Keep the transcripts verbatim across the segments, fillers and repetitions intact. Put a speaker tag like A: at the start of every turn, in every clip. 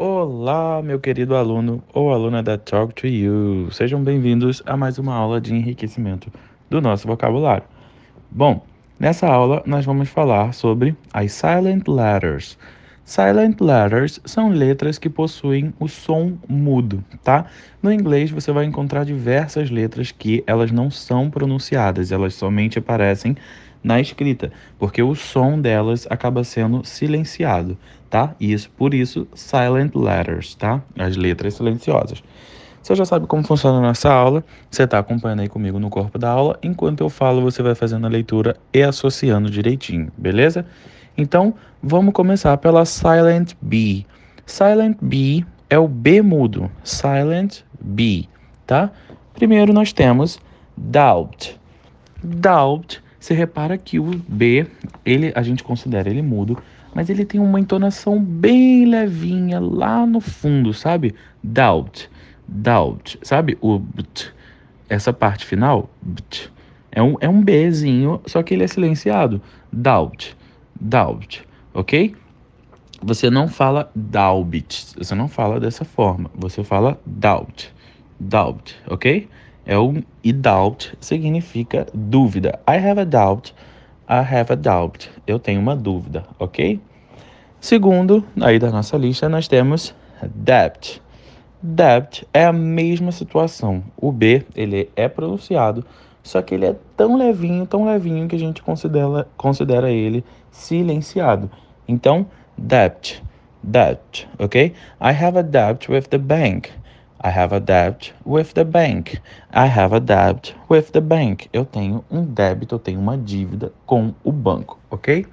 A: Olá, meu querido aluno ou aluna da Talk to You. Sejam bem-vindos a mais uma aula de enriquecimento do nosso vocabulário. Bom, nessa aula nós vamos falar sobre as silent letters. Silent letters são letras que possuem o som mudo, tá? No inglês você vai encontrar diversas letras que elas não são pronunciadas, elas somente aparecem na escrita, porque o som delas acaba sendo silenciado, tá? E isso, por isso, silent letters, tá? As letras silenciosas. Você já sabe como funciona a nossa aula, você está acompanhando aí comigo no corpo da aula, enquanto eu falo você vai fazendo a leitura e associando direitinho, beleza? Então, vamos começar pela Silent B. Silent B é o B mudo, Silent B, tá? Primeiro nós temos doubt. Doubt, você repara que o B, ele, a gente considera ele mudo, mas ele tem uma entonação bem levinha lá no fundo, sabe? Doubt, doubt, sabe? O bt, essa parte final, bt, é um, é um Bzinho, só que ele é silenciado. Doubt, doubt, ok? Você não fala doubt, você não fala dessa forma, você fala doubt, doubt, ok? É um, e doubt significa dúvida. I have a doubt, I have a doubt. Eu tenho uma dúvida, ok? Segundo, aí da nossa lista, nós temos debt. Debt é a mesma situação. O B, ele é pronunciado, só que ele é tão levinho, tão levinho que a gente considera, considera ele silenciado. Então, debt, debt, ok? I have a debt with the bank. I have a debt with the bank. I have a debt with the bank. Eu tenho um débito, eu tenho uma dívida com o banco, ok?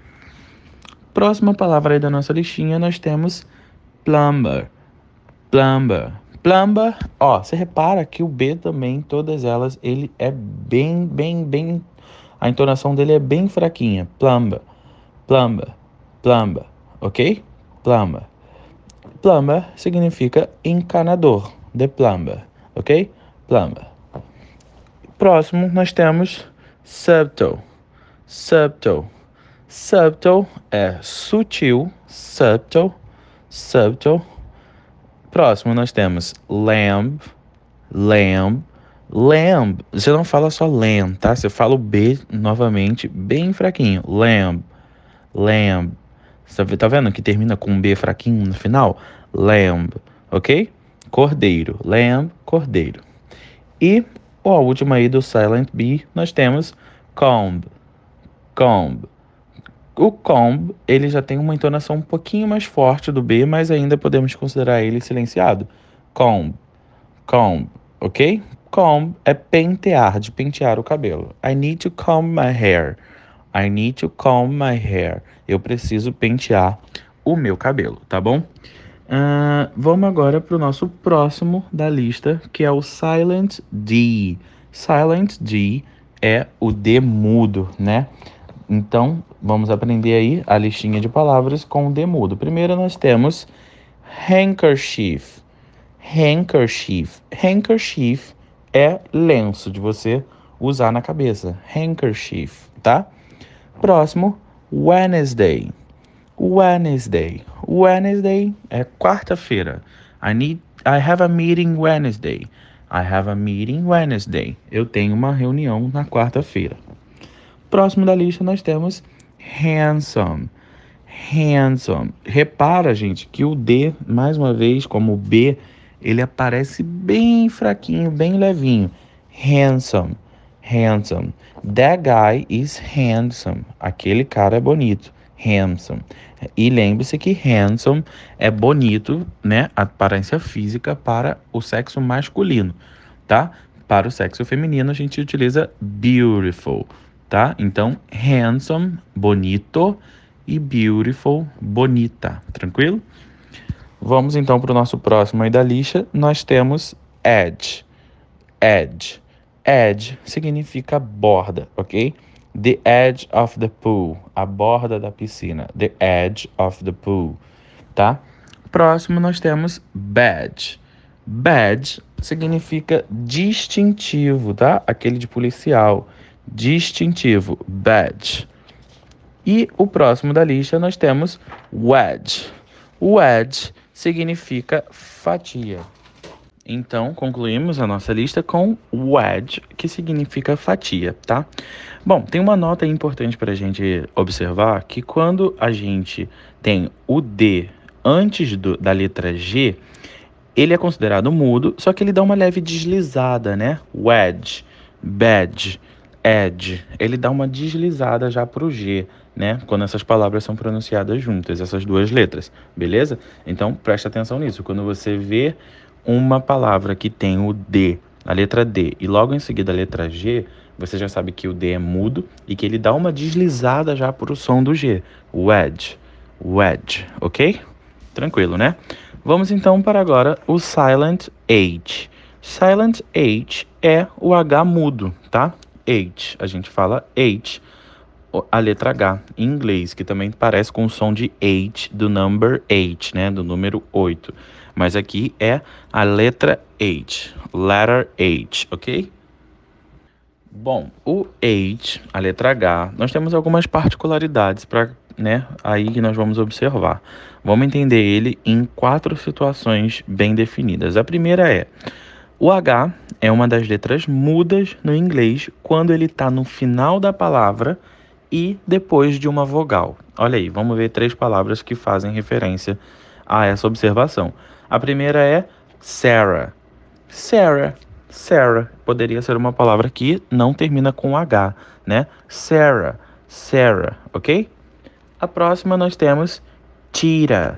A: Próxima palavra aí da nossa listinha, nós temos plumber. Plumber. Plumber, ó, você repara que o B também, todas elas, ele é bem, bem, bem... A entonação dele é bem fraquinha. Plumber, plumber, plumber, ok? Plumber. Plumber significa encanador. The plumber, ok? Plumber. Próximo, nós temos subtle. Subtle. Subtle é sutil. Subtle. Subtle. Próximo, nós temos lamb. Lamb. Lamb. Você não fala só lamb, tá? Você fala o B novamente, bem fraquinho. Lamb. Lamb. Você tá vendo que termina com um B fraquinho no final? Lamb, ok? Cordeiro. Lamb, cordeiro. E a última aí do Silent B, nós temos comb. Comb. O comb, ele já tem uma entonação um pouquinho mais forte do B, mas ainda podemos considerar ele silenciado. Comb. Comb, ok? Comb é pentear, de pentear o cabelo. I need to comb my hair. I need to comb my hair. Eu preciso pentear o meu cabelo, tá bom? Uh, vamos agora para o nosso próximo da lista, que é o Silent D. Silent D é o D mudo, né? Então, vamos aprender aí a listinha de palavras com o D mudo. Primeiro nós temos handkerchief. Handkerchief. Handkerchief é lenço de você usar na cabeça. Handkerchief, tá? Próximo, Wednesday. Wednesday. Wednesday é quarta-feira. I need I have a meeting Wednesday. I have a meeting Wednesday. Eu tenho uma reunião na quarta-feira. Próximo da lista nós temos handsome. Handsome. Repara, gente, que o D, mais uma vez, como o B, ele aparece bem fraquinho, bem levinho. Handsome. Handsome. That guy is handsome. Aquele cara é bonito. Handsome. E lembre-se que handsome é bonito, né? A aparência física para o sexo masculino, tá? Para o sexo feminino a gente utiliza beautiful, tá? Então, handsome, bonito, e beautiful, bonita, tranquilo? Vamos então para o nosso próximo aí da lista. Nós temos edge. Edge. Edge significa borda, ok? The edge of the pool. A borda da piscina. The edge of the pool, tá? Próximo nós temos badge. Badge significa distintivo, tá? Aquele de policial. Distintivo. Badge. E o próximo da lista nós temos wedge. Wedge significa fatia. Então, concluímos a nossa lista com wedge, que significa fatia, tá? Bom, tem uma nota importante para a gente observar, que quando a gente tem o D antes do, da letra G, ele é considerado mudo, só que ele dá uma leve deslizada, né? Wedge, badge, edge. Ele dá uma deslizada já pro G, né? Quando essas palavras são pronunciadas juntas, essas duas letras, beleza? Então, presta atenção nisso. Quando você vê uma palavra que tem o D, a letra D, e logo em seguida a letra G, você já sabe que o D é mudo e que ele dá uma deslizada já pro som do G. Wedge, wedge, ok? Tranquilo, né? Vamos então para agora o Silent H. Silent H é o H mudo, tá? H, a gente fala H, a letra H em inglês, que também parece com o som de H, do number eight, né? Do número oito. Mas aqui é a letra H, letter H, ok? Bom, o H, a letra H, nós temos algumas particularidades para, né, aí que nós vamos observar. Vamos entender ele em quatro situações bem definidas. A primeira é, o H é uma das letras mudas no inglês quando ele está no final da palavra e depois de uma vogal. Olha aí, vamos ver três palavras que fazem referência a essa observação. A primeira é Sarah. Sarah. Sarah poderia ser uma palavra que não termina com H, né? Sarah. Sarah, ok? A próxima nós temos tira.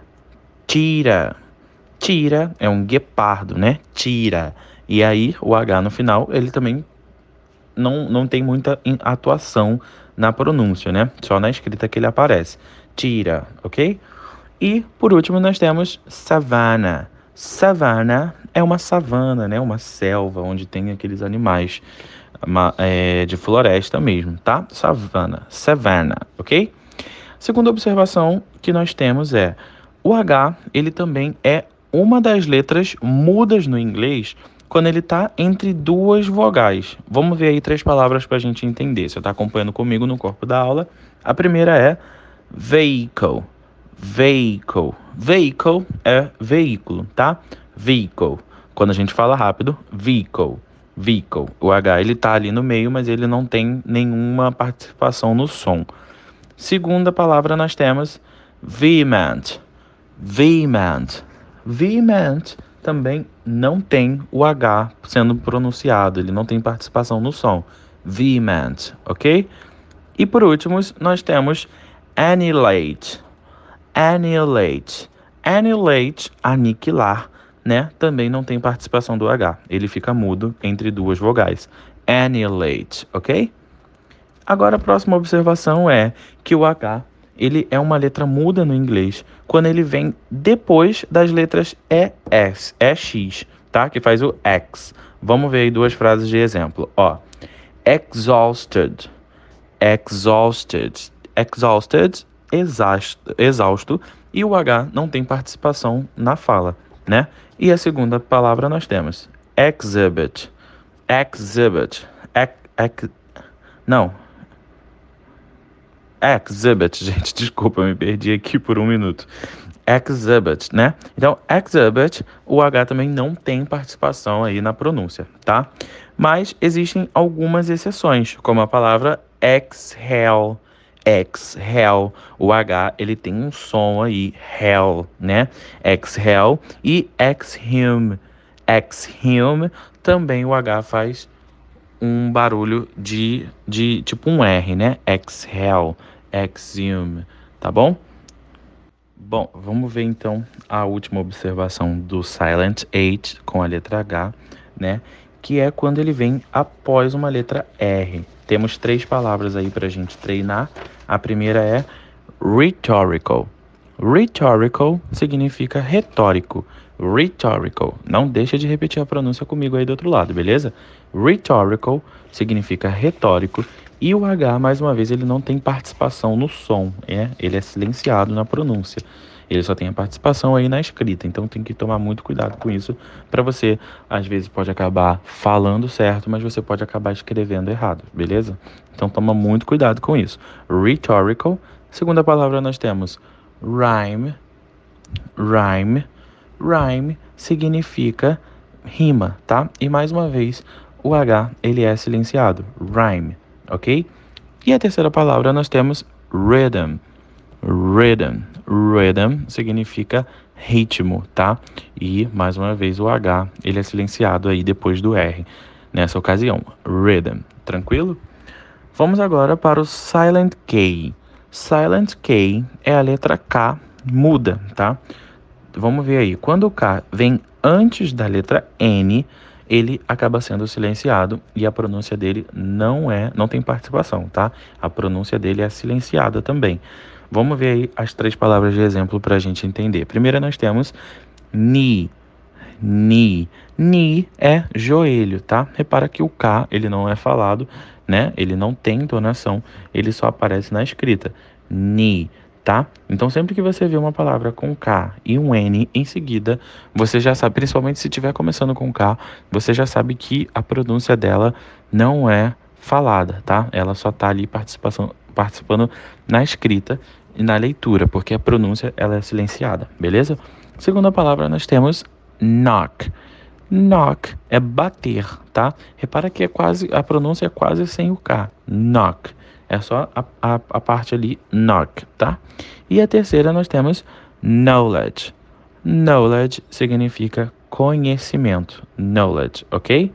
A: Tira. Tira é um guepardo, né? Tira. E aí o H no final, ele também não, não tem muita atuação na pronúncia, né? Só na escrita que ele aparece. Tira, ok? E, por último, nós temos savana. Savana é uma savana, né? Uma selva onde tem aqueles animais uma, é, de floresta mesmo, tá? Savana, savana, ok? Segunda observação que nós temos é o H, ele também é uma das letras mudas no inglês quando ele está entre duas vogais. Vamos ver aí três palavras para a gente entender. Você está acompanhando comigo no corpo da aula. A primeira é vehicle. Vehicle. Vehicle é veículo, tá? Vehicle. Quando a gente fala rápido, vehicle. Vehicle. O H ele tá ali no meio, mas ele não tem nenhuma participação no som. Segunda palavra nós temos vehement. Vehement. Vehement também não tem o H sendo pronunciado, ele não tem participação no som. Vehement, ok? E por último, nós temos annihilate. Annihilate. Annihilate, aniquilar, né? Também não tem participação do H. Ele fica mudo entre duas vogais. Annihilate, ok? Agora a próxima observação é que o H, ele é uma letra muda no inglês quando ele vem depois das letras E S, E X, tá? Que faz o X. Vamos ver aí duas frases de exemplo. Ó, exhausted. Exhausted. Exhausted, exausto, exausto, e o H não tem participação na fala, né? E a segunda palavra nós temos exhibit. Exhibit. Ex, ex, não. Exhibit, gente, desculpa, eu me perdi aqui por um minuto. Exhibit, né? Então, exhibit, o H também não tem participação aí na pronúncia, tá? Mas existem algumas exceções, como a palavra exhale. Exhale, o H, ele tem um som aí, hell, né? Exhale e exhume. Exhume, também o H faz um barulho de, de tipo um R, né? Exhale, exhume, tá bom? Bom, vamos ver então a última observação do Silent H com a letra H, né? Que é quando ele vem após uma letra R. Temos três palavras aí pra gente treinar. A primeira é rhetorical. Rhetorical significa retórico. Rhetorical. Não deixa de repetir a pronúncia comigo aí do outro lado, beleza? Rhetorical significa retórico. E o H, mais uma vez, ele não tem participação no som, é? Ele é silenciado na pronúncia. Ele só tem a participação aí na escrita, então tem que tomar muito cuidado com isso, para você, às vezes, pode acabar falando certo, mas você pode acabar escrevendo errado, beleza? Então toma muito cuidado com isso. Rhetorical. Segunda palavra nós temos rhyme. Rhyme. rhyme significa rima, tá? E mais uma vez, o H, ele é silenciado, rhyme, ok? E a terceira palavra nós temos rhythm. Rhythm. Rhythm significa ritmo, tá? E, mais uma vez, o H, ele é silenciado aí depois do R, nessa ocasião. Rhythm. Tranquilo? Vamos agora para o Silent K. Silent K é a letra K muda, tá? Vamos ver aí. Quando o K vem antes da letra N, ele acaba sendo silenciado e a pronúncia dele não é, não tem participação, tá? A pronúncia dele é silenciada também. Vamos ver aí as três palavras de exemplo para a gente entender. Primeiro nós temos knee. Knee. Knee é joelho, tá? Repara que o K, ele não é falado, né? Ele não tem entonação, ele só aparece na escrita. Knee, tá? Então, sempre que você vê uma palavra com K e um N em seguida, você já sabe, principalmente se estiver começando com K, você já sabe que a pronúncia dela não é falada, tá? Ela só tá ali participação, participando na escrita e na leitura, porque a pronúncia ela é silenciada, beleza? Segunda palavra, nós temos knock. Knock é bater, tá? Repara que é quase, a pronúncia é quase sem o K. Knock. É só a, a, a parte ali, knock, tá? E a terceira nós temos knowledge. Knowledge significa conhecimento. Knowledge, ok?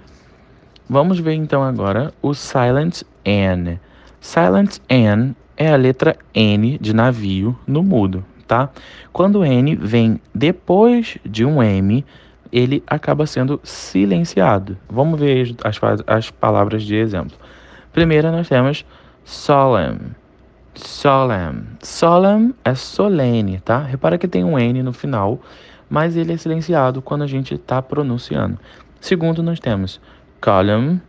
A: Vamos ver então agora o silent N. Silent N é a letra N de navio no mudo, tá? Quando o N vem depois de um M, ele acaba sendo silenciado. Vamos ver as, as palavras de exemplo. Primeiro nós temos solemn. Solemn. Solemn é solene, tá? Repara que tem um N no final, mas ele é silenciado quando a gente está pronunciando. Segundo, nós temos column.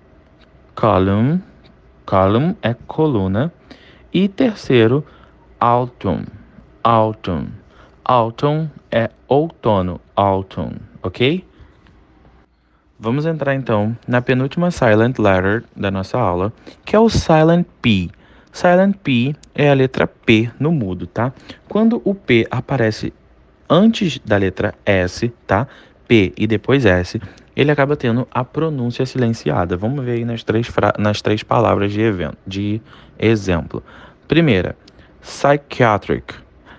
A: Column. Column é coluna. E terceiro, autumn. Autumn. Autumn é outono. Autumn, ok? Vamos entrar então na penúltima silent letter da nossa aula, que é o silent P. Silent P é a letra P no mudo, tá? Quando o P aparece antes da letra S, tá? P e depois S, ele acaba tendo a pronúncia silenciada. Vamos ver aí nas três, fra... nas três palavras de, evento, de exemplo. Primeira, psychiatric.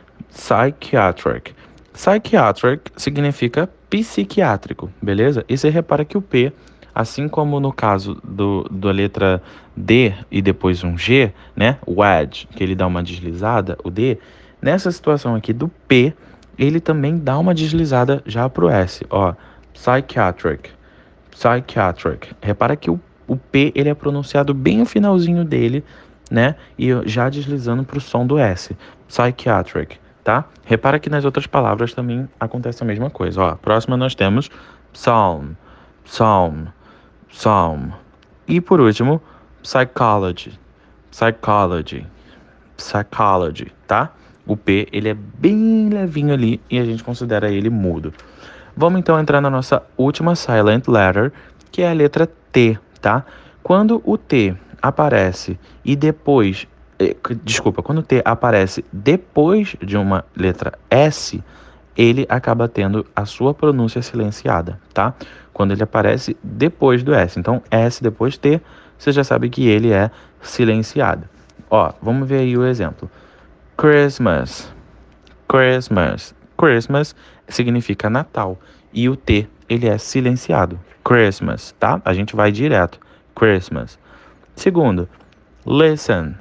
A: Psychiatric. Psychiatric significa psiquiátrico, beleza? E você repara que o P, assim como no caso do, da letra D e depois um G, né? O ad, que ele dá uma deslizada, o D, nessa situação aqui do P, ele também dá uma deslizada já pro S, ó. Psychiatric. Psychiatric. Repara que o, o P, ele é pronunciado bem no finalzinho dele, né? E já deslizando pro som do S. Psychiatric. Tá? Repara que nas outras palavras também acontece a mesma coisa. Ó, próxima nós temos psalm, psalm, psalm. E por último, psychology, psychology, psychology, tá? O P, ele é bem levinho ali e a gente considera ele mudo. Vamos então entrar na nossa última silent letter, que é a letra T, tá? Quando o T aparece e depois... Desculpa, quando o T aparece depois de uma letra S, ele acaba tendo a sua pronúncia silenciada, tá? Quando ele aparece depois do S. Então, S depois T, você já sabe que ele é silenciado. Ó, vamos ver aí o exemplo. Christmas. Christmas. Christmas significa Natal. E o T, ele é silenciado. Christmas, tá? A gente vai direto. Christmas. Segundo, listen.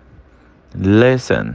A: Listen.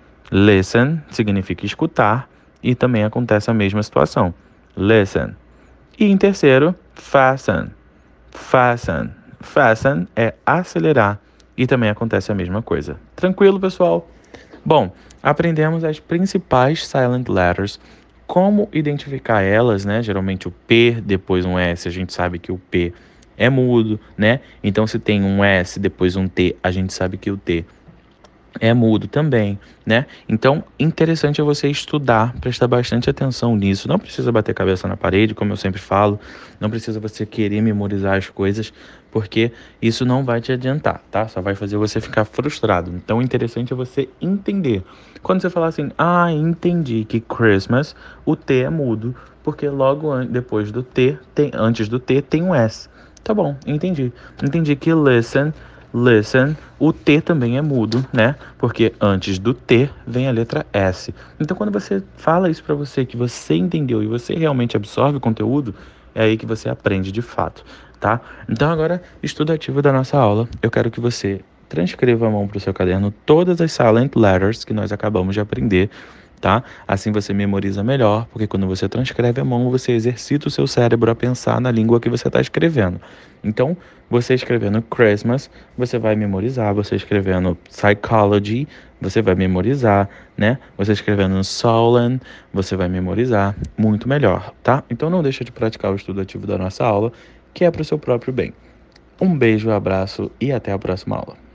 A: Listen significa escutar e também acontece a mesma situação. Listen. E em terceiro, fasten. Fasten. Fasten é acelerar e também acontece a mesma coisa. Tranquilo, pessoal? Bom, aprendemos as principais silent letters, como identificar elas, né? Geralmente o P, depois um S, a gente sabe que o P é mudo, né? Então se tem um S, depois um T, a gente sabe que o T é mudo também, né? Então, interessante é você estudar, prestar bastante atenção nisso. Não precisa bater cabeça na parede, como eu sempre falo. Não precisa você querer memorizar as coisas, porque isso não vai te adiantar, tá? Só vai fazer você ficar frustrado. Então, o interessante é você entender. Quando você falar assim, ah, entendi que Christmas, o T é mudo, porque logo an- depois do T, tem, antes do T, tem um S. Tá bom, entendi. Entendi que listen, listen, o T também é mudo, né? Porque antes do T vem a letra S. Então, quando você fala isso pra você, que você entendeu e você realmente absorve o conteúdo, é aí que você aprende de fato, tá? Então, agora, estudo ativo da nossa aula. Eu quero que você transcreva à mão pro seu caderno todas as silent letters que nós acabamos de aprender, tá? Assim você memoriza melhor, porque quando você transcreve à mão, você exercita o seu cérebro a pensar na língua que você está escrevendo. Então, você escrevendo Christmas, você vai memorizar. Você escrevendo psychology, você vai memorizar, né? Você escrevendo Solon, você vai memorizar muito melhor, tá? Então, não deixa de praticar o estudo ativo da nossa aula, que é para o seu próprio bem. Um beijo, abraço e até a próxima aula.